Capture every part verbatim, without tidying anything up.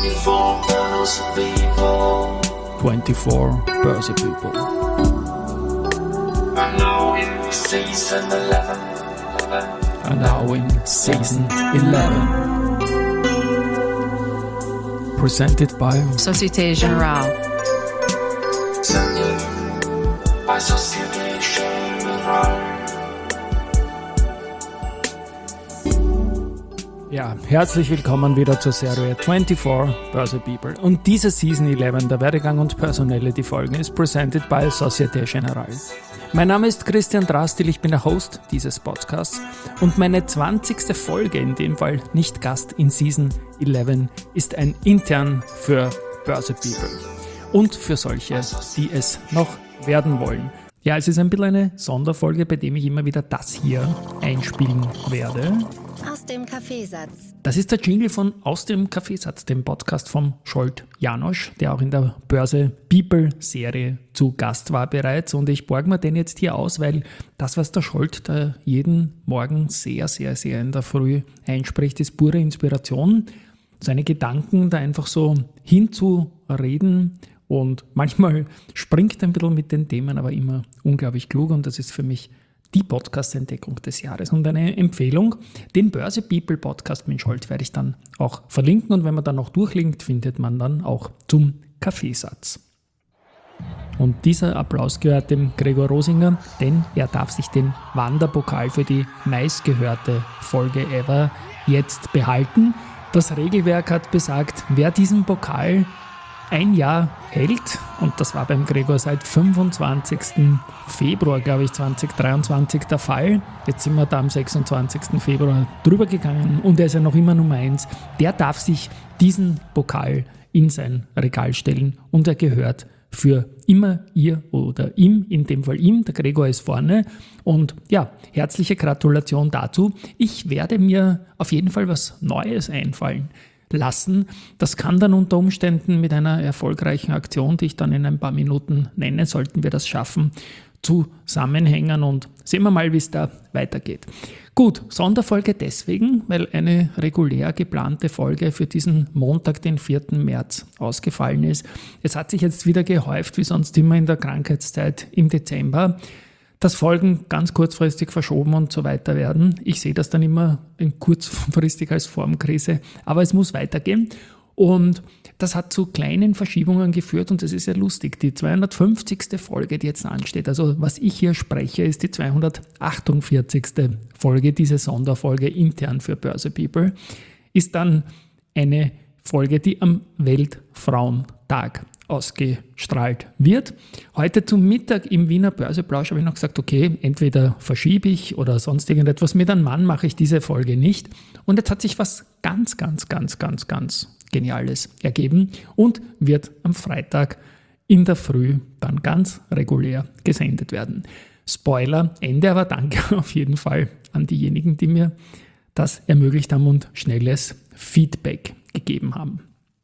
twenty-four Börse People. twenty-four Börse People. And now in season eleven. And now in season eleven. Presented by Société Générale. Presented by Société Générale. Ja, herzlich willkommen wieder zur Serie twenty-four Börse People. Und diese Season eleven, der Werdegang und Personality Folgen, ist presented by Société Générale. Mein Name ist Christian Drastil, ich bin der Host dieses Podcasts und meine zwanzigste Folge, in dem Fall nicht Gast in Season eleven, ist ein Intern für Börse People und für solche, die es noch werden wollen. Ja, es ist ein bisschen eine Sonderfolge, bei dem ich immer wieder das hier einspielen werde. Aus dem Kaffeesatz. Das ist der Jingle von Aus dem Kaffeesatz, dem Podcast vom Scholt Janosch, der auch in der Börse People Serie zu Gast war bereits. Und ich borge mir den jetzt hier aus, weil das, was der Scholt da jeden Morgen sehr, sehr, sehr in der Früh einspricht, ist pure Inspiration. Seine Gedanken da einfach so hinzureden. Und manchmal springt er ein bisschen mit den Themen, aber immer unglaublich klug. Und das ist für mich die Podcast-Entdeckung des Jahres. Und eine Empfehlung, den Börse People Podcast mit Scholt werde ich dann auch verlinken. Und wenn man dann noch durchlinkt, findet man dann auch zum Kaffeesatz. Und dieser Applaus gehört dem Gregor Rosinger, denn er darf sich den Wanderpokal für die meistgehörte Folge ever jetzt behalten. Das Regelwerk hat besagt, wer diesen Pokal ein Jahr hält, und das war beim Gregor seit fünfundzwanzigsten Februar, glaube ich, zweitausenddreiundzwanzig der Fall. Jetzt sind wir da am sechsundzwanzigsten Februar drüber gegangen und er ist ja noch immer Nummer eins. Der darf sich diesen Pokal in sein Regal stellen und er gehört für immer ihr oder ihm, in dem Fall ihm, der Gregor ist vorne. Und ja, herzliche Gratulation dazu. Ich werde mir auf jeden Fall was Neues einfallen lassen. Das kann dann unter Umständen mit einer erfolgreichen Aktion, die ich dann in ein paar Minuten nenne, sollten wir das schaffen, zusammenhängen und sehen wir mal, wie es da weitergeht. Gut, Sonderfolge deswegen, weil eine regulär geplante Folge für diesen Montag, den vierten März, ausgefallen ist. Es hat sich jetzt wieder gehäuft, wie sonst immer in der Krankheitszeit im Dezember, dass Folgen ganz kurzfristig verschoben und so weiter werden. Ich sehe das dann immer in kurzfristig als Formkrise, aber es muss weitergehen. Und das hat zu kleinen Verschiebungen geführt und das ist ja lustig. Die zweihundertfünfzigste Folge, die jetzt ansteht, also was ich hier spreche, ist die zweihundertachtundvierzigste Folge, diese Sonderfolge intern für Börse People, ist dann eine Folge, die am Weltfrauentag ausgestrahlt wird. Heute zum Mittag im Wiener Börseplausch habe ich noch gesagt, okay, entweder verschiebe ich oder sonst irgendetwas. Mit einem Mann mache ich diese Folge nicht. Und jetzt hat sich was ganz, ganz, ganz, ganz, ganz Geniales ergeben und wird am Freitag in der Früh dann ganz regulär gesendet werden. Spoiler, Ende, aber danke auf jeden Fall an diejenigen, die mir das ermöglicht haben und schnelles Feedback gegeben haben.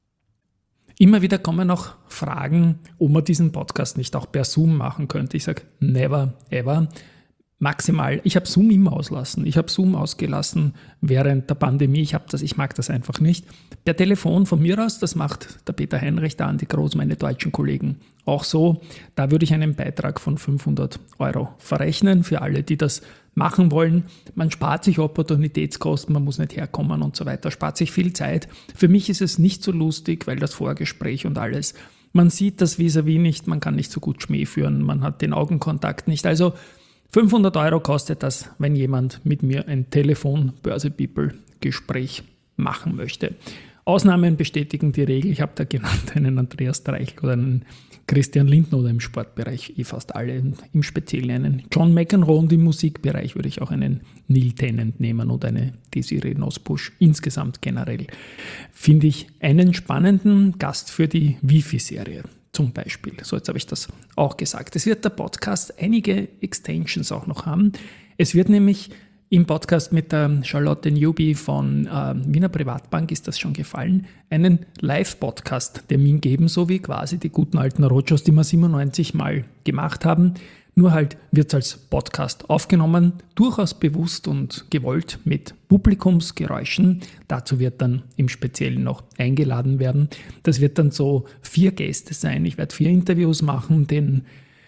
Immer wieder kommen noch Fragen, ob man diesen Podcast nicht auch per Zoom machen könnte. Ich sage, never, ever. Maximal, ich habe Zoom immer auslassen. Ich habe Zoom ausgelassen während der Pandemie. Ich habe das, ich mag das einfach nicht. Per Telefon von mir aus, das macht der Peter Heinrich, der Andi Groß, meine deutschen Kollegen auch so. Da würde ich einen Beitrag von fünfhundert Euro verrechnen für alle, die das machen wollen. Man spart sich Opportunitätskosten, man muss nicht herkommen und so weiter, spart sich viel Zeit. Für mich ist es nicht so lustig, weil das Vorgespräch und alles, man sieht das vis-à-vis nicht, man kann nicht so gut Schmäh führen, man hat den Augenkontakt nicht. Also fünfhundert Euro kostet das, wenn jemand mit mir ein Telefon-Börse-People-Gespräch machen möchte. Ausnahmen bestätigen die Regel. Ich habe da genannt einen Andreas Dreichel oder einen Christian Lindner oder im Sportbereich eh fast alle, im Speziellen einen John McEnroe und im Musikbereich würde ich auch einen Neil Tennant nehmen oder eine Desiree Nosbusch. Insgesamt generell finde ich einen spannenden Gast für die Wifi-Serie. Zum Beispiel. So, jetzt habe ich das auch gesagt. Es wird der Podcast einige Extensions auch noch haben. Es wird nämlich im Podcast mit der Charlotte Newby von äh, Wiener Privatbank, ist das schon gefallen, einen Live-Podcast-Termin geben, so wie quasi die guten alten Roadshows, die wir siebenundneunzig Mal gemacht haben. Nur halt wird es als Podcast aufgenommen, durchaus bewusst und gewollt mit Publikumsgeräuschen. Dazu wird dann im Speziellen noch eingeladen werden. Das wird dann so vier Gäste sein. Ich werde vier Interviews machen, den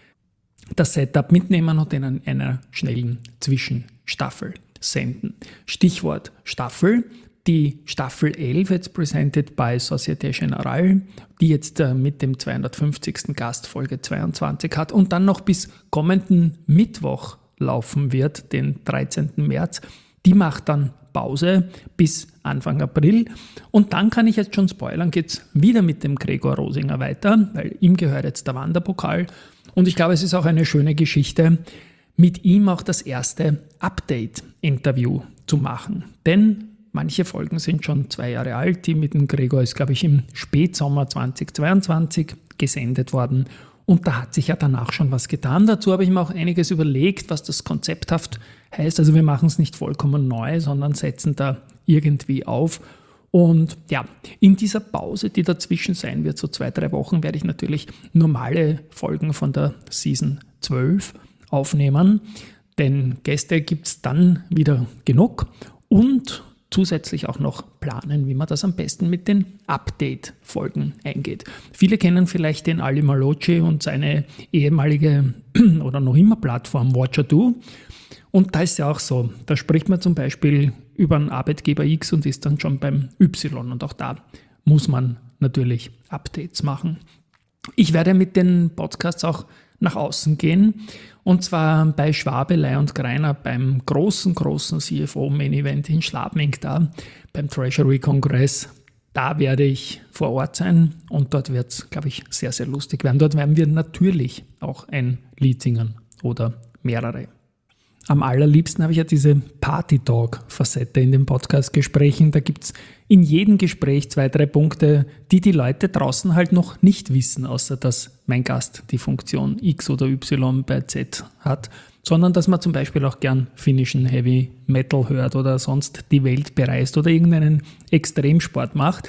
das Setup mitnehmen und den in einer schnellen Zwischenstaffel senden. Stichwort Staffel. Die Staffel elf, jetzt presented by Société Générale, die jetzt äh, mit dem zweihundertfünfzigsten Gast Folge zweiundzwanzig hat und dann noch bis kommenden Mittwoch laufen wird, den dreizehnten März. Die macht dann Pause bis Anfang April. Und dann kann ich jetzt schon spoilern, geht es wieder mit dem Gregor Rosinger weiter, weil ihm gehört jetzt der Wanderpokal. Und ich glaube, es ist auch eine schöne Geschichte, mit ihm auch das erste Update-Interview zu machen. Denn manche Folgen sind schon zwei Jahre alt. Die mit dem Gregor ist, glaube ich, im Spätsommer zweitausendzweiundzwanzig gesendet worden. Und da hat sich ja danach schon was getan. Dazu habe ich mir auch einiges überlegt, was das konzepthaft heißt. Also wir machen es nicht vollkommen neu, sondern setzen da irgendwie auf. Und ja, in dieser Pause, die dazwischen sein wird, so zwei, drei Wochen, werde ich natürlich normale Folgen von der Season zwölf aufnehmen. Denn Gäste gibt es dann wieder genug. Und zusätzlich auch noch planen, wie man das am besten mit den Update-Folgen eingeht. Viele kennen vielleicht den Ali Malocci und seine ehemalige oder noch immer Plattform Watcher.do. Und da ist ja auch so, da spricht man zum Beispiel über einen Arbeitgeber X und ist dann schon beim Y. Und auch da muss man natürlich Updates machen. Ich werde mit den Podcasts auch nach außen gehen. Und zwar bei Schwabelei und Greiner beim großen, großen C F O-Main-Event in Schladming da, beim Treasury-Kongress. Da werde ich vor Ort sein und dort wird es, glaube ich, sehr, sehr lustig werden. Dort werden wir natürlich auch ein Lied singen oder mehrere. Am allerliebsten habe ich ja diese Party-Talk-Facette in den Podcast-Gesprächen. Da gibt es in jedem Gespräch zwei, drei Punkte, die die Leute draußen halt noch nicht wissen, außer dass mein Gast die Funktion X oder Y bei Z hat, sondern dass man zum Beispiel auch gern finnischen Heavy Metal hört oder sonst die Welt bereist oder irgendeinen Extremsport macht.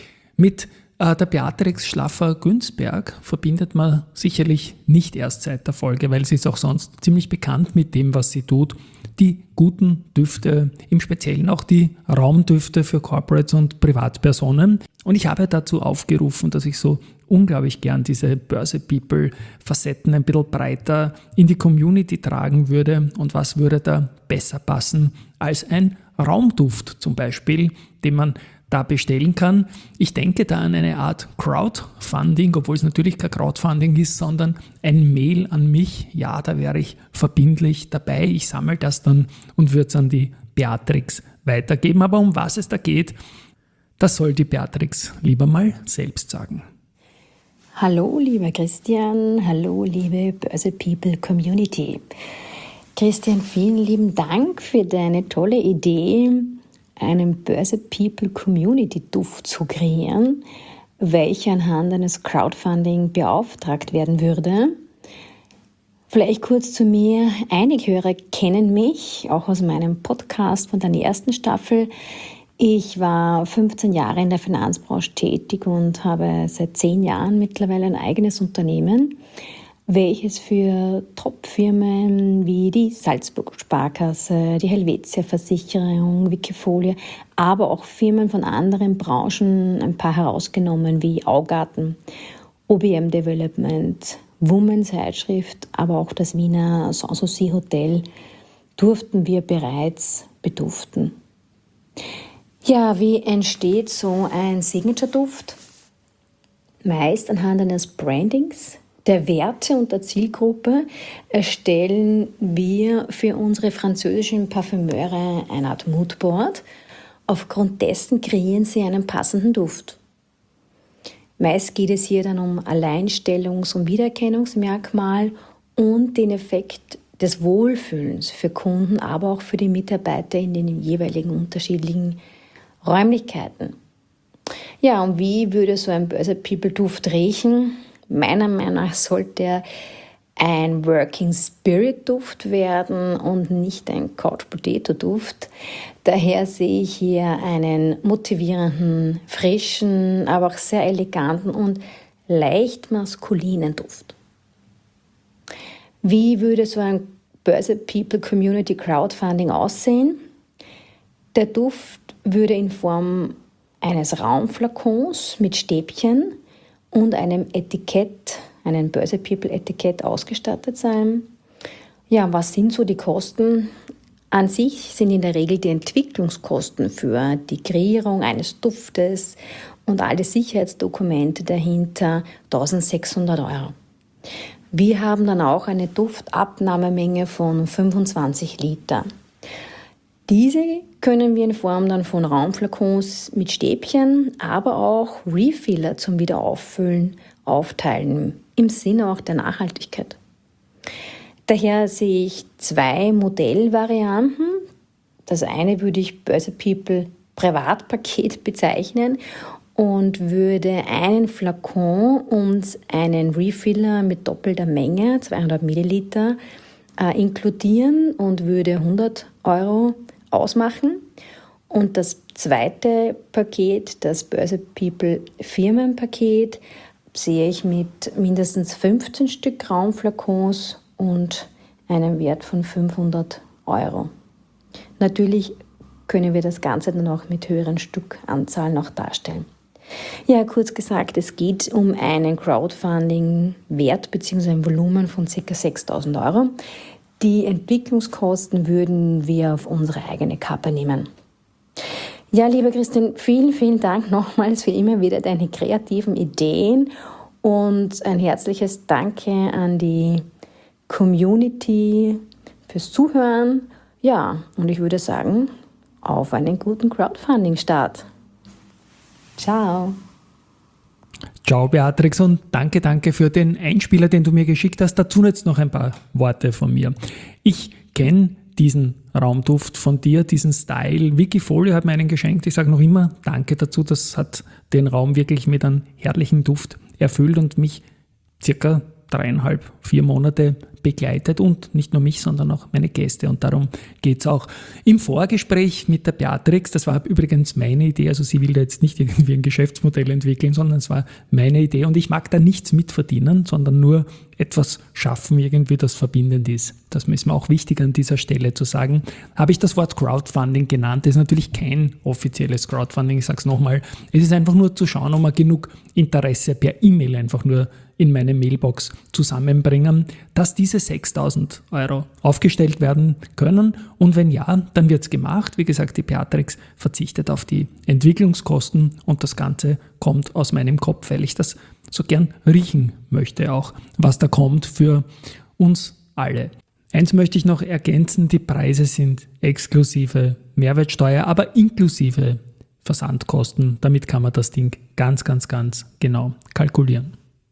Mit äh, der Beatrix Schlaffer-Günzberg verbindet man sicherlich nicht erst seit der Folge, weil sie ist auch sonst ziemlich bekannt mit dem, was sie tut. Die guten Düfte, im Speziellen auch die Raumdüfte für Corporates und Privatpersonen. Und ich habe dazu aufgerufen, dass ich so unglaublich gern diese Börse-People-Facetten ein bisschen breiter in die Community tragen würde. Und was würde da besser passen als ein Raumduft zum Beispiel, den man da bestellen kann. Ich denke da an eine Art Crowdfunding, obwohl es natürlich kein Crowdfunding ist, sondern ein Mail an mich. Ja, da wäre ich verbindlich dabei. Ich sammle das dann und würde es an die Beatrix weitergeben. Aber um was es da geht, das soll die Beatrix lieber mal selbst sagen. Hallo, lieber Christian. Hallo, liebe Börse People Community. Christian, vielen lieben Dank für deine tolle Idee, einen Börse People Community Duft zu kreieren, welcher anhand eines Crowdfunding beauftragt werden würde. Vielleicht kurz zu mir. Einige Hörer kennen mich, auch aus meinem Podcast von der ersten Staffel. Ich war fünfzehn Jahre in der Finanzbranche tätig und habe seit zehn Jahren mittlerweile ein eigenes Unternehmen, welches für Top-Firmen wie die Salzburg Sparkasse, die Helvetia Versicherung, Wikifolie, aber auch Firmen von anderen Branchen, ein paar herausgenommen wie Augarten, O B M Development, Woman Zeitschrift, aber auch das Wiener Sanssouci Hotel, durften wir bereits beduften. Ja, wie entsteht so ein Signature-Duft? Meist anhand eines Brandings, der Werte und der Zielgruppe erstellen wir für unsere französischen Parfümeure eine Art Moodboard. Aufgrund dessen kreieren sie einen passenden Duft. Meist geht es hier dann um Alleinstellungs- und Wiedererkennungsmerkmal und den Effekt des Wohlfühlens für Kunden, aber auch für die Mitarbeiter in den jeweiligen unterschiedlichen Räumlichkeiten. Ja, und wie würde so ein Börse People Duft riechen? Meiner Meinung nach sollte er ein Working Spirit Duft werden und nicht ein Couch Potato Duft. Daher sehe ich hier einen motivierenden, frischen, aber auch sehr eleganten und leicht maskulinen Duft. Wie würde so ein Börse People Community Crowdfunding aussehen? Der Duft würde in Form eines Raumflakons mit Stäbchen und einem Etikett, einem Börse People Etikett ausgestattet sein. Ja, was sind so die Kosten? An sich sind in der Regel die Entwicklungskosten für die Kreierung eines Duftes und alle Sicherheitsdokumente dahinter eintausendsechshundert Euro. Wir haben dann auch eine Duftabnahmemenge von fünfundzwanzig Liter. Diese können wir in Form dann von Raumflakons mit Stäbchen, aber auch Refiller zum Wiederauffüllen aufteilen, im Sinne auch der Nachhaltigkeit. Daher sehe ich zwei Modellvarianten. Das eine würde ich Börse People Privatpaket bezeichnen und würde einen Flakon und einen Refiller mit doppelter Menge, zweihundert Milliliter, äh, inkludieren und würde hundert Euro ausmachen. Und das zweite Paket, das Börse People Firmenpaket, sehe ich mit mindestens fünfzehn Stück Raumflakons und einem Wert von fünfhundert Euro. Natürlich können wir das Ganze dann auch mit höheren Stückanzahlen noch darstellen. Ja, kurz gesagt, es geht um einen Crowdfunding-Wert bzw. ein Volumen von ca. sechstausend Euro. Die Entwicklungskosten würden wir auf unsere eigene Kappe nehmen. Ja, lieber Christian, vielen, vielen Dank nochmals für immer wieder deine kreativen Ideen und ein herzliches Danke an die Community fürs Zuhören. Ja, und ich würde sagen, auf einen guten Crowdfunding-Start. Ciao. Ciao Beatrix und danke, danke für den Einspieler, den du mir geschickt hast. Dazu jetzt noch ein paar Worte von mir. Ich kenne diesen Raumduft von dir, diesen Style. Wikifolio hat mir einen geschenkt. Ich sage noch immer danke dazu. Das hat den Raum wirklich mit einem herrlichen Duft erfüllt und mich circa dreieinhalb, vier Monate begleitet und nicht nur mich, sondern auch meine Gäste und darum geht es auch. Im Vorgespräch mit der Beatrix, das war übrigens meine Idee, also sie will da jetzt nicht irgendwie ein Geschäftsmodell entwickeln, sondern es war meine Idee und ich mag da nichts mitverdienen, sondern nur etwas schaffen, irgendwie das verbindend ist. Das ist mir auch wichtig an dieser Stelle zu sagen. Habe ich das Wort Crowdfunding genannt? Das ist natürlich kein offizielles Crowdfunding, ich sage es nochmal. Es ist einfach nur zu schauen, ob wir genug Interesse per E-Mail einfach nur in meine Mailbox zusammenbringen, dass diese sechstausend Euro aufgestellt werden können und wenn ja, dann wird es gemacht. Wie gesagt, die Beatrix verzichtet auf die Entwicklungskosten und das Ganze kommt aus meinem Kopf, weil ich das so gern riechen möchte auch, was da kommt für uns alle. Eins möchte ich noch ergänzen, die Preise sind exklusive Mehrwertsteuer, aber inklusive Versandkosten. Damit kann man das Ding ganz, ganz, ganz genau kalkulieren.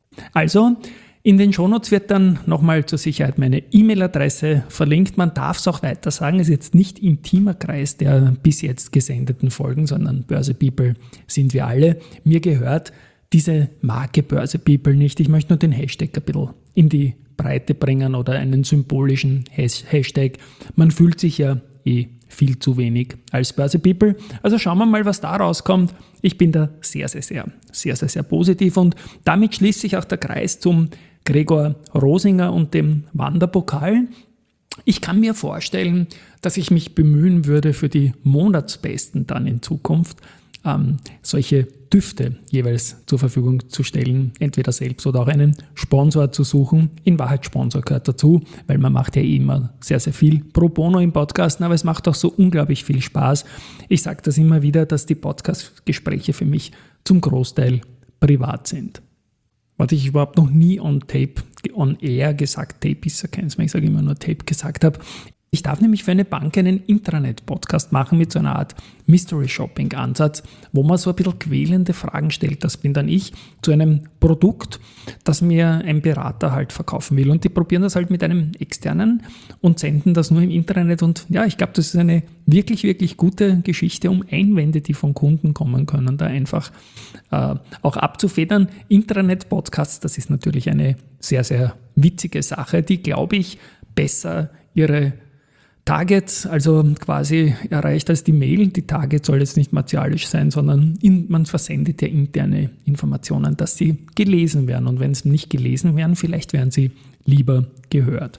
Also, in den Shownotes wird dann nochmal zur Sicherheit meine E-Mail-Adresse verlinkt. Man darf es auch weiter sagen, es ist jetzt nicht intimer Kreis der bis jetzt gesendeten Folgen, sondern Börse People sind wir alle. Mir gehört diese Marke Börse People nicht. Ich möchte nur den Hashtag ein bisschen in die Breite bringen oder einen symbolischen Hashtag. Man fühlt sich ja eh viel zu wenig als Börse People. Also schauen wir mal, was da rauskommt. Ich bin da sehr, sehr, sehr, sehr, sehr, sehr positiv und damit schließt sich auch der Kreis zum Gregor Rosinger und dem Wanderpokal. Ich kann mir vorstellen, dass ich mich bemühen würde, für die Monatsbesten dann in Zukunft ähm, solche Düfte jeweils zur Verfügung zu stellen, entweder selbst oder auch einen Sponsor zu suchen. In Wahrheit Sponsor gehört dazu, weil man macht ja eh immer sehr, sehr viel pro bono im Podcasten, aber es macht auch so unglaublich viel Spaß. Ich sage das immer wieder, dass die Podcast-Gespräche für mich zum Großteil privat sind. Was ich überhaupt noch nie on Tape, on air gesagt, Tape ist ja keins mehr, ich sage immer nur Tape gesagt habe. Ich darf nämlich für eine Bank einen Intranet-Podcast machen mit so einer Art Mystery-Shopping-Ansatz, wo man so ein bisschen quälende Fragen stellt. Das bin dann ich zu einem Produkt, das mir ein Berater halt verkaufen will. Und die probieren das halt mit einem externen und senden das nur im Internet. Und ja, ich glaube, das ist eine wirklich, wirklich gute Geschichte, um Einwände, die von Kunden kommen können, da einfach äh, auch abzufedern. Intranet-Podcasts, das ist natürlich eine sehr, sehr witzige Sache, die, glaube ich, besser ihre Target, also quasi erreicht als die Mail. Die Target soll jetzt nicht martialisch sein, sondern in, man versendet ja interne Informationen, dass sie gelesen werden. Und wenn sie nicht gelesen werden, vielleicht werden sie lieber gehört.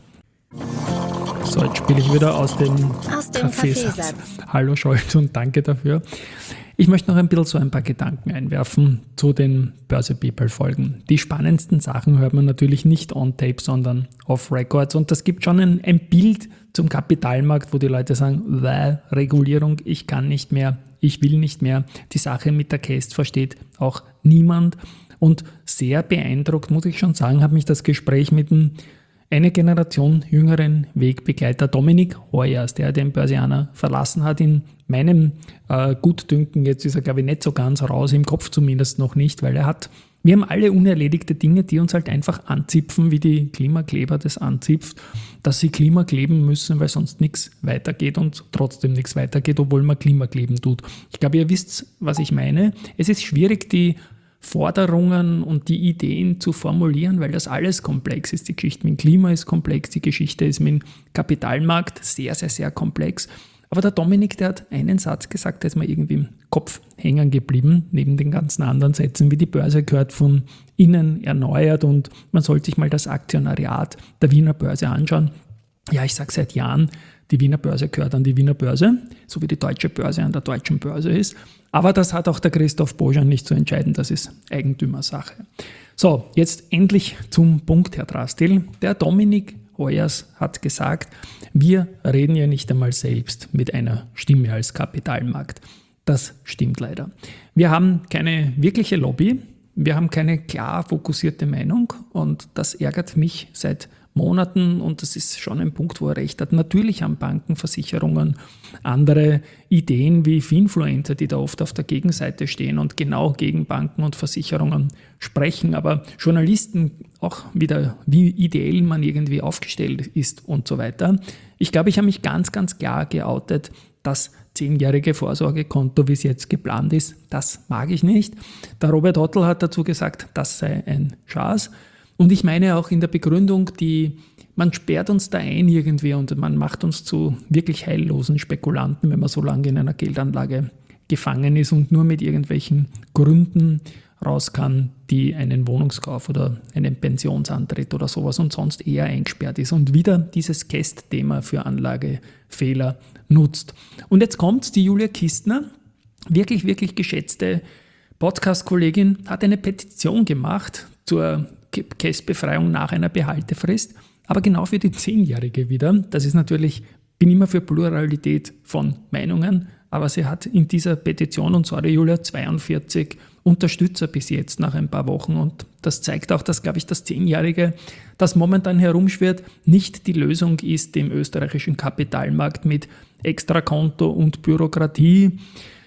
So, jetzt spiele ich wieder aus dem, Aus dem Kaffeesatz. Kaffeesatz. Hallo Scholz und danke dafür. Ich möchte noch ein bisschen so ein paar Gedanken einwerfen zu den Börse People Folgen. Die spannendsten Sachen hört man natürlich nicht on tape, sondern off records. Und das gibt schon ein, ein Bild zum Kapitalmarkt, wo die Leute sagen, weil Regulierung, ich kann nicht mehr, ich will nicht mehr. Die Sache mit der Käst versteht auch niemand. Und sehr beeindruckt, muss ich schon sagen, hat mich das Gespräch mit dem eine Generation jüngeren Wegbegleiter Dominik Hoyers, der den Börsianer verlassen hat, in meinem äh, Gutdünken, jetzt ist er glaube ich nicht so ganz raus, im Kopf zumindest noch nicht, weil er hat, wir haben alle unerledigte Dinge, die uns halt einfach anzipfen, wie die Klimakleber das anzipft, dass sie Klima kleben müssen, weil sonst nichts weitergeht und trotzdem nichts weitergeht, obwohl man Klimakleben tut. Ich glaube, ihr wisst, was ich meine. Es ist schwierig, die Forderungen und die Ideen zu formulieren, weil das alles komplex ist. Die Geschichte mit dem Klima ist komplex, die Geschichte ist mit dem Kapitalmarkt sehr, sehr, sehr komplex. Aber der Dominik, der hat einen Satz gesagt, der ist mir irgendwie im Kopf hängen geblieben, neben den ganzen anderen Sätzen, wie die Börse gehört von innen erneuert und man sollte sich mal das Aktionariat der Wiener Börse anschauen. Ja, ich sage seit Jahren, die Wiener Börse gehört an die Wiener Börse, so wie die Deutsche Börse an der Deutschen Börse ist. Aber das hat auch der Christoph Bojan nicht zu entscheiden, das ist Eigentümersache. So, jetzt endlich zum Punkt, Herr Drastil. Der Dominik Hoyers hat gesagt, wir reden ja nicht einmal selbst mit einer Stimme als Kapitalmarkt. Das stimmt leider. Wir haben keine wirkliche Lobby, wir haben keine klar fokussierte Meinung und das ärgert mich seit Monaten und das ist schon ein Punkt, wo er recht hat. Natürlich haben Banken, Versicherungen andere Ideen wie Finfluencer, die da oft auf der Gegenseite stehen und genau gegen Banken und Versicherungen sprechen, aber Journalisten auch wieder, wie ideell man irgendwie aufgestellt ist und so weiter. Ich glaube, ich habe mich ganz, ganz klar geoutet, das zehnjährige Vorsorgekonto, wie es jetzt geplant ist, das mag ich nicht. Der Robert Hottl hat dazu gesagt, das sei ein Schatz. Und ich meine auch in der Begründung, die, man sperrt uns da ein irgendwie und man macht uns zu wirklich heillosen Spekulanten, wenn man so lange in einer Geldanlage gefangen ist und nur mit irgendwelchen Gründen raus kann, die einen Wohnungskauf oder einen Pensionsantritt oder sowas und sonst eher eingesperrt ist und wieder dieses Käst-Thema für Anlagefehler nutzt. Und jetzt kommt die Julia Kistner, wirklich, wirklich geschätzte Podcast-Kollegin, hat eine Petition gemacht zur Kästbefreiung nach einer Behaltefrist, aber genau für die Zehnjährige wieder. Das ist natürlich, bin immer für Pluralität von Meinungen, aber sie hat in dieser Petition, und sorry Julia, zweiundvierzig Unterstützer bis jetzt nach ein paar Wochen und das zeigt auch, dass, glaube ich, das Zehnjährige, das momentan herumschwirrt, nicht die Lösung ist, dem österreichischen Kapitalmarkt mit Extrakonto und Bürokratie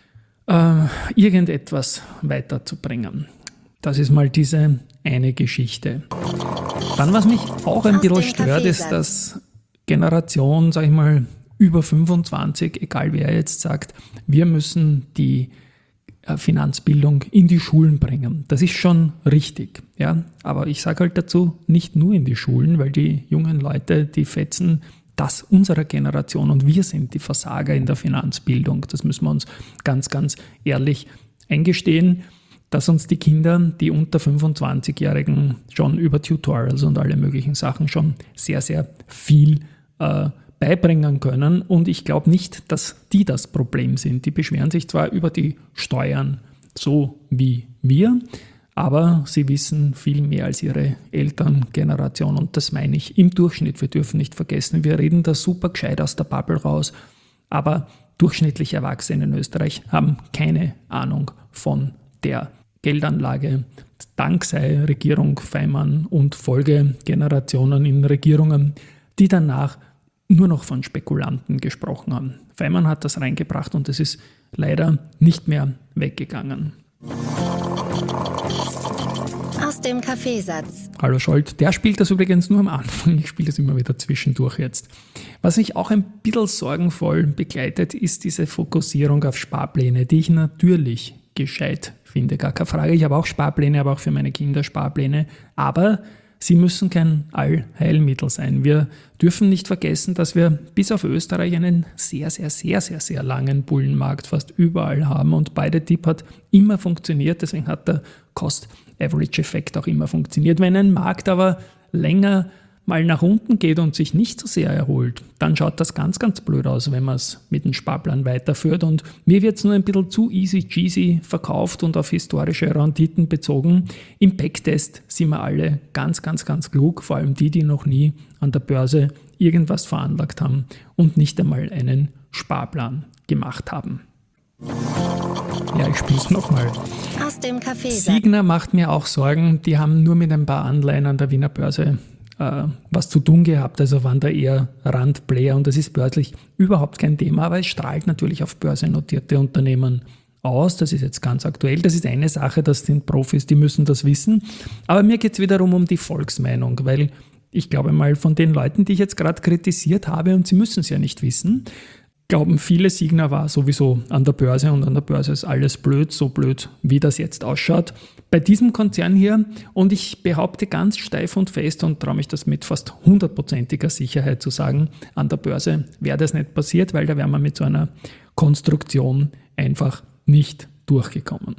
äh, irgendetwas weiterzubringen. Das ist mal diese eine Geschichte. Dann, was mich auch ein Aus bisschen dem stört, ist, Kaffeesatz. dass Generation, sag ich mal, über fünfundzwanzig, egal wer jetzt sagt, wir müssen die äh, Finanzbildung in die Schulen bringen. Das ist schon richtig, ja. Aber ich sage halt dazu, nicht nur in die Schulen, weil die jungen Leute, die fetzen das unserer Generation und wir sind die Versager in der Finanzbildung. Das müssen wir uns ganz, ganz ehrlich eingestehen, dass uns die Kinder, die unter fünfundzwanzigjährigen schon über Tutorials und alle möglichen Sachen schon sehr, sehr viel äh, beibringen können. Und ich glaube nicht, dass die das Problem sind. Die beschweren sich zwar über die Steuern so wie wir, aber sie wissen viel mehr als ihre Elterngeneration. Und das meine ich im Durchschnitt. Wir dürfen nicht vergessen, wir reden da super gescheit aus der Bubble raus, aber durchschnittliche Erwachsene in Österreich haben keine Ahnung von der Geldanlage. Dank sei Regierung Feimann und Folgegenerationen in Regierungen, die danach nur noch von Spekulanten gesprochen haben. Feimann hat das reingebracht und es ist leider nicht mehr weggegangen. Aus dem Kaffeesatz. Hallo Scholt, der spielt das übrigens nur am Anfang, ich spiele das immer wieder zwischendurch jetzt. Was mich auch ein bisschen sorgenvoll begleitet, ist diese Fokussierung auf Sparpläne, die ich natürlich gescheit finde, gar keine Frage. Ich habe auch Sparpläne, aber auch für meine Kinder Sparpläne, aber sie müssen kein Allheilmittel sein. Wir dürfen nicht vergessen, dass wir bis auf Österreich einen sehr, sehr, sehr, sehr, sehr langen Bullenmarkt fast überall haben und beide Tipp hat immer funktioniert, deswegen hat der Cost-Average-Effekt auch immer funktioniert. Wenn ein Markt aber länger mal nach unten geht und sich nicht so sehr erholt, dann schaut das ganz, ganz blöd aus, wenn man es mit dem Sparplan weiterführt. Und mir wird es nur ein bisschen zu easy cheesy verkauft und auf historische Renditen bezogen. Im Backtest sind wir alle ganz, ganz, ganz klug, vor allem die, die noch nie an der Börse irgendwas veranlagt haben und nicht einmal einen Sparplan gemacht haben. Ja, ich spiele es nochmal. Aus dem Kaffeesatz. Signa macht mir auch Sorgen, die haben nur mit ein paar Anleihen an der Wiener Börse äh, was zu tun gehabt, also waren da eher Randplayer und das ist börslich überhaupt kein Thema, aber es strahlt natürlich auf börsennotierte Unternehmen aus, das ist jetzt ganz aktuell, das ist eine Sache, das sind Profis, die müssen das wissen, aber mir geht es wiederum um die Volksmeinung, weil ich glaube mal von den Leuten, die ich jetzt gerade kritisiert habe und sie müssen es ja nicht wissen, glauben viele, Signa war sowieso an der Börse und an der Börse ist alles blöd, so blöd, wie das jetzt ausschaut. Bei diesem Konzern hier, und ich behaupte ganz steif und fest und traue mich das mit fast hundertprozentiger Sicherheit zu sagen, an der Börse wäre das nicht passiert, weil da wäre man mit so einer Konstruktion einfach nicht durchgekommen.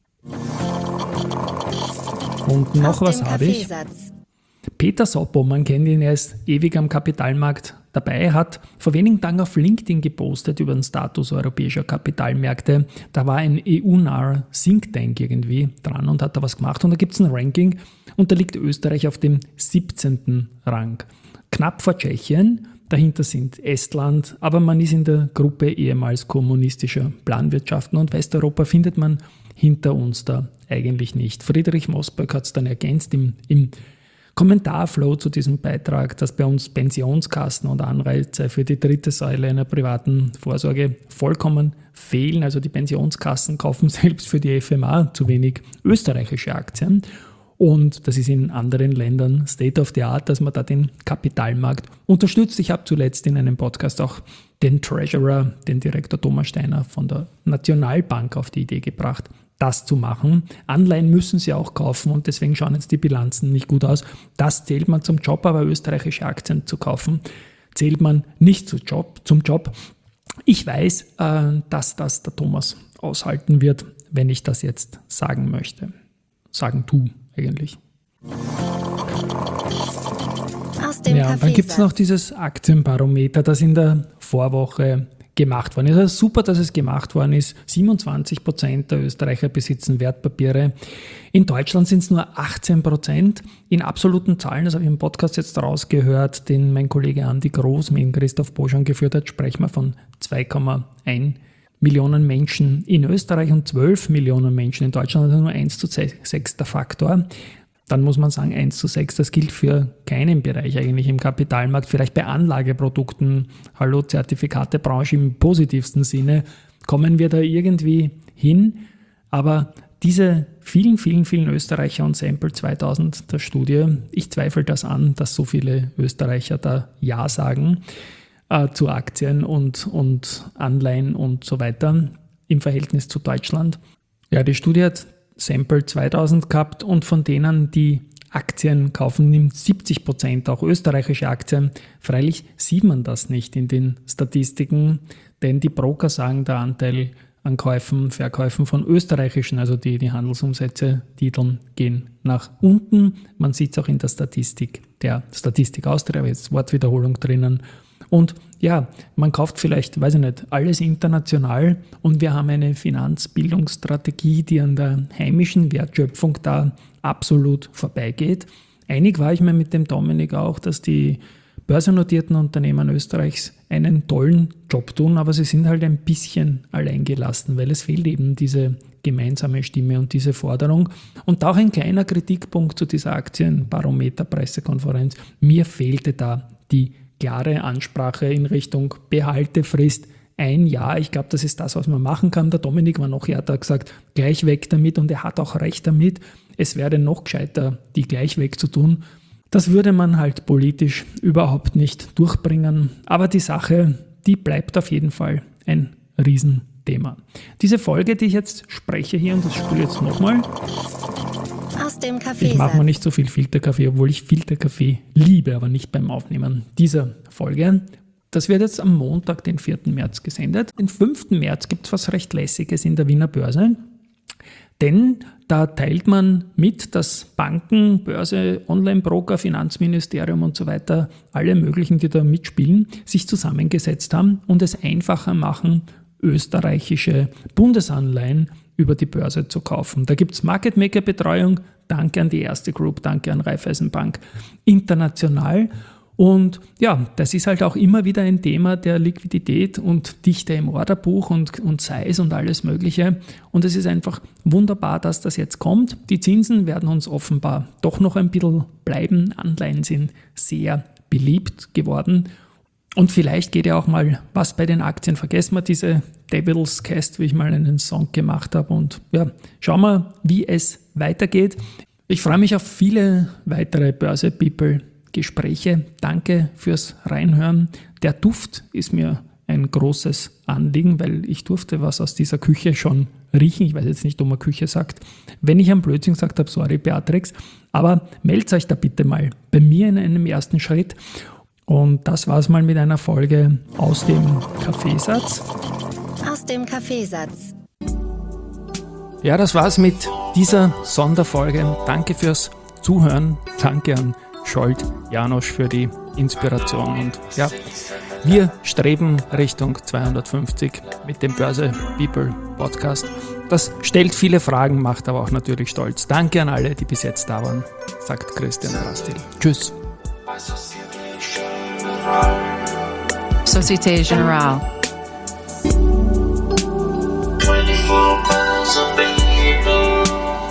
Und noch was habe ich. Peter Soppo, man kennt ihn, er ist ewig am Kapitalmarkt dabei, hat vor wenigen Tagen auf LinkedIn gepostet über den Status europäischer Kapitalmärkte. Da war ein E U-naher Think Tank irgendwie dran und hat da was gemacht. Und da gibt es ein Ranking und da liegt Österreich auf dem siebzehnten Rang. Knapp vor Tschechien, dahinter sind Estland, aber man ist in der Gruppe ehemals kommunistischer Planwirtschaften und Westeuropa findet man hinter uns da eigentlich nicht. Friedrich Mosberg hat es dann ergänzt im, im Kommentarflow zu diesem Beitrag, dass bei uns Pensionskassen und Anreize für die dritte Säule einer privaten Vorsorge vollkommen fehlen. Also die Pensionskassen kaufen selbst für die F M A zu wenig österreichische Aktien. Und das ist in anderen Ländern State of the Art, dass man da den Kapitalmarkt unterstützt. Ich habe zuletzt in einem Podcast auch den Treasurer, den Direktor Thomas Steiner von der Nationalbank auf die Idee gebracht, das zu machen. Anleihen müssen sie auch kaufen und deswegen schauen jetzt die Bilanzen nicht gut aus. Das zählt man zum Job, aber österreichische Aktien zu kaufen, zählt man nicht zum Job. Zum Job. Ich weiß, dass das der Thomas aushalten wird, wenn ich das jetzt sagen möchte. Sagen tu eigentlich. Aus dem ja, und dann gibt es noch dieses Aktienbarometer, das in der Vorwoche gemacht worden ist. Also super, dass es gemacht worden ist. siebenundzwanzig Prozent der Österreicher besitzen Wertpapiere. In Deutschland sind es nur achtzehn Prozent. In absoluten Zahlen, das habe ich im Podcast jetzt rausgehört, den mein Kollege Andi Groß mit Christoph Boschan geführt hat, sprechen wir von zwei Komma eins Millionen Menschen in Österreich und zwölf Millionen Menschen in Deutschland, also nur eins zu sechs der Faktor. Dann muss man sagen, eins zu sechs, das gilt für keinen Bereich eigentlich im Kapitalmarkt, vielleicht bei Anlageprodukten, hallo Zertifikatebranche im positivsten Sinne, kommen wir da irgendwie hin. Aber diese vielen, vielen, vielen Österreicher und Sample zweitausend der Studie, ich zweifle das an, dass so viele Österreicher da Ja sagen äh, zu Aktien und, und Anleihen und so weiter im Verhältnis zu Deutschland. Ja, die Studie hat Sample zweitausend gehabt und von denen, die Aktien kaufen, nimmt siebzig Prozent auch österreichische Aktien. Freilich sieht man das nicht in den Statistiken, denn die Broker sagen, der Anteil an Käufen, Verkäufen von österreichischen, also die, die Handelsumsätze, Titeln gehen nach unten. Man sieht es auch in der Statistik, der Statistik Austria, aber jetzt Wortwiederholung drinnen. Und ja, man kauft vielleicht, weiß ich nicht, alles international und wir haben eine Finanzbildungsstrategie, die an der heimischen Wertschöpfung da absolut vorbeigeht. Einig war ich mir mit dem Dominik auch, dass die börsennotierten Unternehmen Österreichs einen tollen Job tun, aber sie sind halt ein bisschen alleingelassen, weil es fehlt eben diese gemeinsame Stimme und diese Forderung. Und auch ein kleiner Kritikpunkt zu dieser Aktienbarometer-Pressekonferenz. Mir fehlte da die klare Ansprache in Richtung Behaltefrist ein Jahr. Ich glaube, das ist das, was man machen kann. Der Dominik war noch härter, hat gesagt, gleich weg damit und er hat auch recht damit. Es wäre noch gescheiter, die gleich weg zu tun. Das würde man halt politisch überhaupt nicht durchbringen. Aber die Sache, die bleibt auf jeden Fall ein Riesenthema. Diese Folge, die ich jetzt spreche hier, und das spiele ich jetzt nochmal. Aus dem Kaffeesatz. Ich mache mir nicht so viel Filterkaffee, obwohl ich Filterkaffee liebe, aber nicht beim Aufnehmen dieser Folge. Das wird jetzt am Montag, den vierten März gesendet. Den fünften März gibt es was recht Lässiges in der Wiener Börse. denn da teilt man mit, dass Banken, Börse, Online-Broker, Finanzministerium und so weiter, alle möglichen, die da mitspielen, sich zusammengesetzt haben und es einfacher machen, österreichische Bundesanleihen über die Börse zu kaufen. Da gibt es Market Maker Betreuung, danke an die Erste Group, danke an Raiffeisenbank International. Und ja, das ist halt auch immer wieder ein Thema der Liquidität und Dichte im Orderbuch und, und Size und alles Mögliche. Und es ist einfach wunderbar, dass das jetzt kommt. Die Zinsen werden uns offenbar doch noch ein bisschen bleiben. Anleihen sind sehr beliebt geworden. Und vielleicht geht ja auch mal was bei den Aktien. Vergessen wir diese Devil's Cast, wie ich mal einen Song gemacht habe. Und ja, schauen wir, wie es weitergeht. Ich freue mich auf viele weitere Börse-People Gespräche. Danke fürs Reinhören. Der Duft ist mir ein großes Anliegen, weil ich durfte was aus dieser Küche schon riechen. Ich weiß jetzt nicht, ob man Küche sagt. Wenn ich einen Blödsinn gesagt habe, sorry Beatrix. Aber meldet euch da bitte mal bei mir in einem ersten Schritt. Und das war es mal mit einer Folge aus dem Kaffeesatz. Aus dem Kaffeesatz. Ja, das war's mit dieser Sonderfolge. Danke fürs Zuhören. Danke an Scholt Janosch für die Inspiration und ja, wir streben Richtung zweihundertfünfzig mit dem Börse People Podcast. Das stellt viele Fragen, macht aber auch natürlich stolz. Danke an alle, die bis jetzt da waren, sagt Christian Drastil. Tschüss. Société Générale. twenty-four miles of people.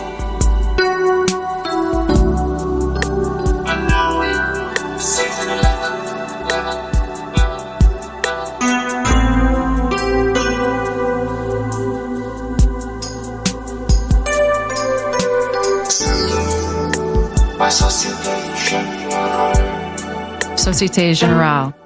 And now we're season eleven, eleven, eleven. By Société Générale. Société Générale.